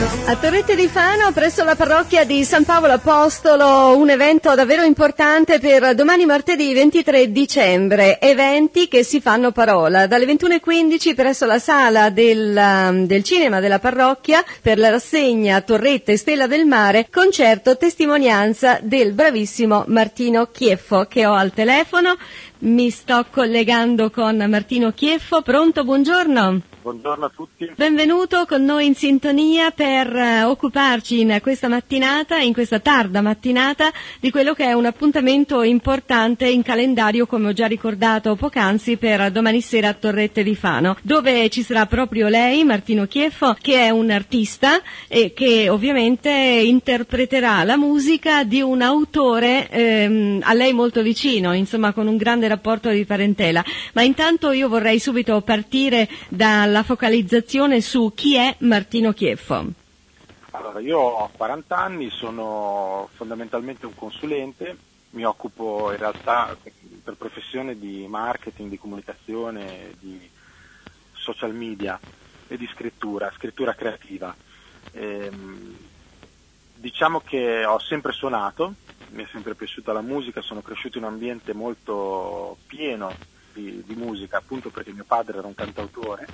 A Torrette di Fano, presso la parrocchia di San Paolo Apostolo, un evento davvero importante per domani martedì 23 dicembre. Eventi che si fanno parola. Dalle 21:15 presso la sala del cinema della parrocchia per la rassegna Torrette Stella del Mare, concerto testimonianza del bravissimo Martino Chieffo, che ho al telefono. Mi sto collegando con Martino Chieffo. Pronto? Buongiorno. Buongiorno a tutti. Benvenuto con noi in sintonia per occuparci in questa mattinata, in questa tarda mattinata, di quello che è un appuntamento importante in calendario, come ho già ricordato poc'anzi, per domani sera a Torrette di Fano, dove ci sarà proprio lei, Martino Chieffo, che è un artista e che ovviamente interpreterà la musica di un autore a lei molto vicino, insomma con un grande rapporto di parentela. Ma intanto io vorrei subito partire dalla focalizzazione su chi è Martino Chieffo. Allora, io ho 40 anni, sono fondamentalmente un consulente, mi occupo in realtà per professione di marketing, di comunicazione, di social media e di scrittura creativa. Diciamo che ho sempre suonato, mi è sempre piaciuta la musica, sono cresciuto in un ambiente molto pieno di musica, appunto perché mio padre era un cantautore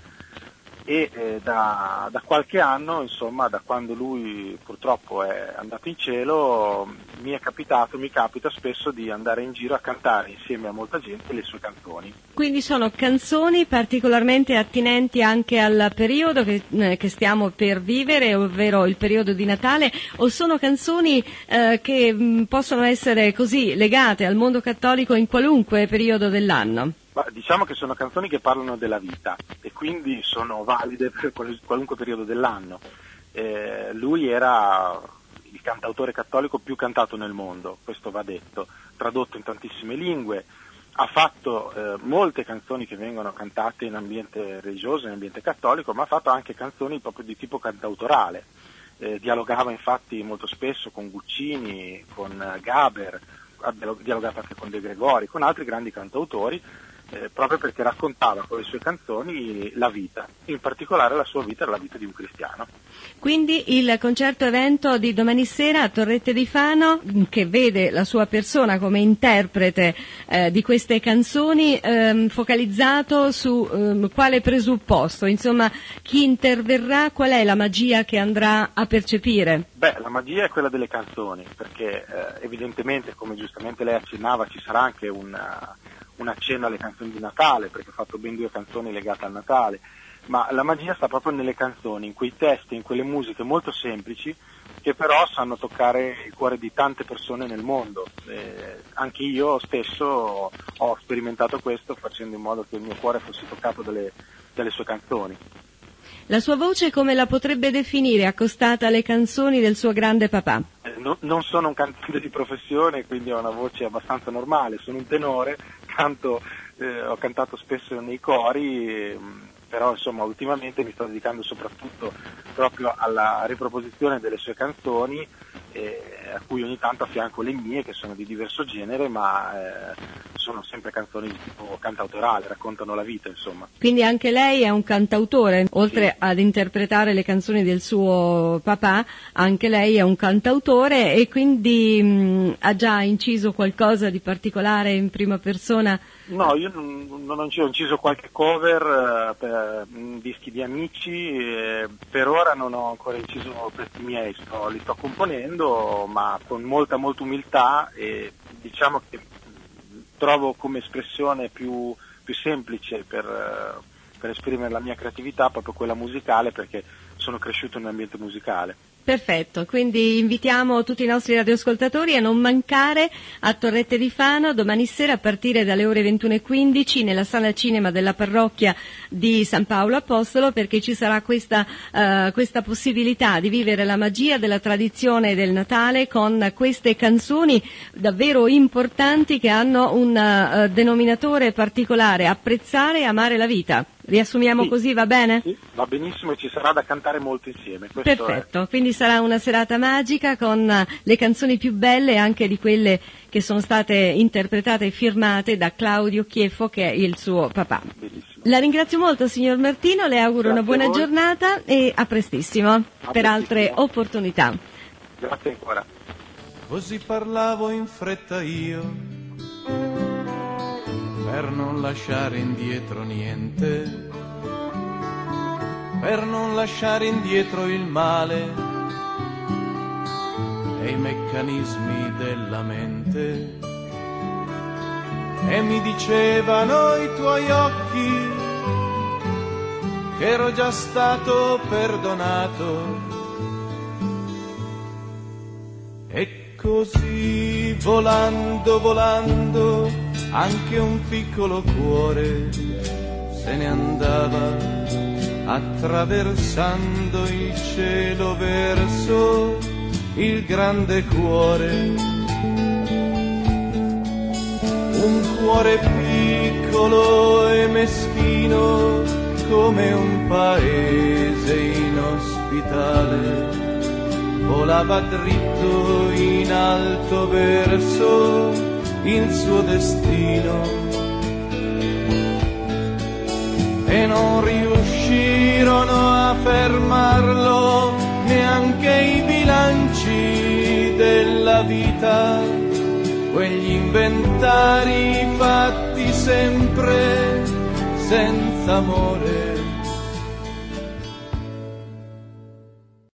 e da qualche anno, insomma, da quando lui purtroppo è andato in cielo, mi capita spesso di andare in giro a cantare insieme a molta gente le sue canzoni. Quindi sono canzoni particolarmente attinenti anche al periodo che stiamo per vivere, ovvero il periodo di Natale, o sono canzoni che possono essere così legate al mondo cattolico in qualunque periodo dell'anno? Ma diciamo che sono canzoni che parlano della vita e quindi sono valide per qualunque periodo dell'anno. Lui era il cantautore cattolico più cantato nel mondo, questo va detto, tradotto in tantissime lingue, ha fatto molte canzoni che vengono cantate in ambiente religioso, in ambiente cattolico, ma ha fatto anche canzoni proprio di tipo cantautorale. Dialogava infatti molto spesso con Guccini, con Gaber, ha dialogato anche con De Gregori, con altri grandi cantautori, proprio perché raccontava con le sue canzoni la vita, in particolare la sua vita era la vita di un cristiano. Quindi il concerto evento di domani sera a Torrette di Fano, che vede la sua persona come interprete di queste canzoni, focalizzato su quale presupposto, insomma chi interverrà, qual è la magia che andrà a percepire? Beh, la magia è quella delle canzoni, perché evidentemente, come giustamente lei accennava, ci sarà anche un accenno alle canzoni di Natale, perché ho fatto ben 2 canzoni legate al Natale, ma la magia sta proprio nelle canzoni, in quei testi, in quelle musiche molto semplici che però sanno toccare il cuore di tante persone nel mondo. Anche io stesso ho sperimentato questo facendo in modo che il mio cuore fosse toccato dalle sue canzoni. La sua voce come la potrebbe definire accostata alle canzoni del suo grande papà? Non sono un cantante di professione, quindi ho una voce abbastanza normale, sono un tenore, ho cantato spesso nei cori, però insomma ultimamente mi sto dedicando soprattutto proprio alla riproposizione delle sue canzoni, a cui ogni tanto affianco le mie, che sono di diverso genere, ma sono sempre canzoni di tipo cantautorale, raccontano la vita, insomma. Quindi anche lei è un cantautore, oltre ad interpretare le canzoni del suo papà, anche lei è un cantautore e quindi ha già inciso qualcosa di particolare in prima persona? No, io non ho inciso qualche cover per dischi di amici, per ora non ho ancora inciso pezzi miei, li sto componendo, ma con molta umiltà, e diciamo che trovo come espressione più semplice per esprimere la mia creatività proprio quella musicale, perché sono cresciuto in un ambiente musicale. Perfetto, quindi invitiamo tutti i nostri radioascoltatori a non mancare a Torrette di Fano domani sera a partire dalle ore 21:15 nella sala cinema della parrocchia di San Paolo Apostolo, perché ci sarà questa possibilità di vivere la magia della tradizione del Natale con queste canzoni davvero importanti che hanno un denominatore particolare: apprezzare e amare la vita. Riassumiamo così, va bene? Sì, va benissimo, e ci sarà da cantare molto insieme. Perfetto, quindi sarà una serata magica con le canzoni più belle, anche di quelle che sono state interpretate e firmate da Claudio Chieffo, che è il suo papà. Bellissimo. La ringrazio molto signor Martino, le auguro una buona giornata e a prestissimo per altre opportunità. Grazie ancora. Così parlavo in fretta io, per non lasciare indietro niente, per non lasciare indietro il male e i meccanismi della mente. E mi dicevano i tuoi occhi che ero già stato perdonato. E così volando, volando, anche un piccolo cuore se ne andava, attraversando il cielo verso il grande cuore. Un cuore piccolo e meschino come un paese inospitale, volava dritto in alto verso il suo destino. E non riuscirono a fermarlo neanche i bilanci della vita, quegli inventari fatti sempre senza amore.